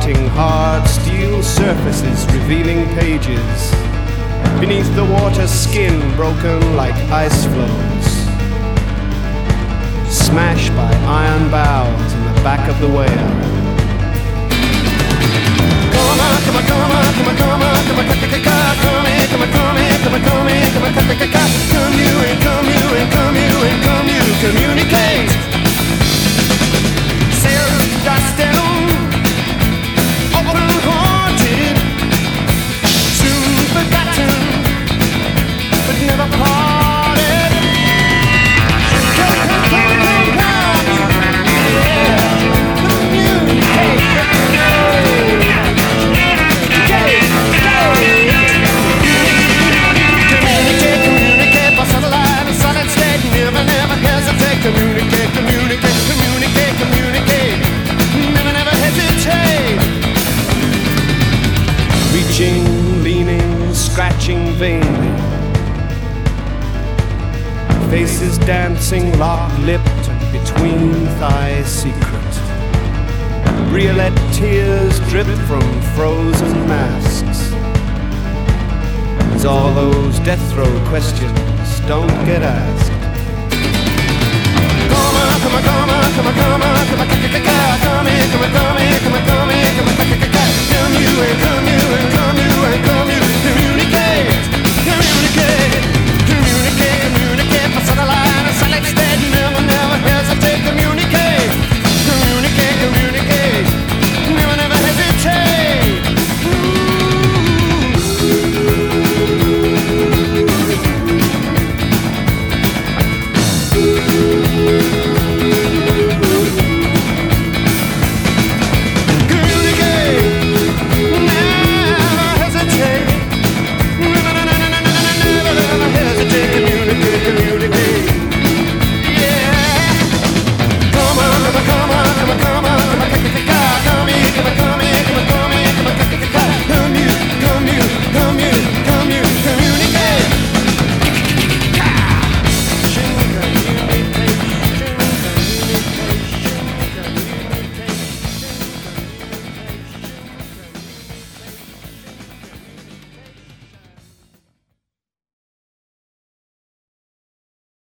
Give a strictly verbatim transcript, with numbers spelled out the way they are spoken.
scratching hard steel surfaces, revealing pages. Beneath the water, skin broken like ice floes, smashed by iron bows in the back of the whale. Come on, come on, come on, come on, come on, come on, come on, come on, come on, come on, come on, come on, come on, come you and come you and come you and come you communicate. Sailors dust down, open haunted, soon forgotten, but never parted. Come, come, come, come, come, yeah, communicate. Communicate, communicate by satellite and solid state. Never, never hesitate. Communicate, communicate, communicate, communicate. Never, never hesitate. Reaching, leaning, scratching vainly. Faces dancing, lock-lipped and between thighs secret. Riolet tears drip from frozen masks, as all those death row questions don't get asked. Come on, come on, come on, come on, come on, come on, come on, come on, come on, come on, come on, come on, come on, come you and come you and come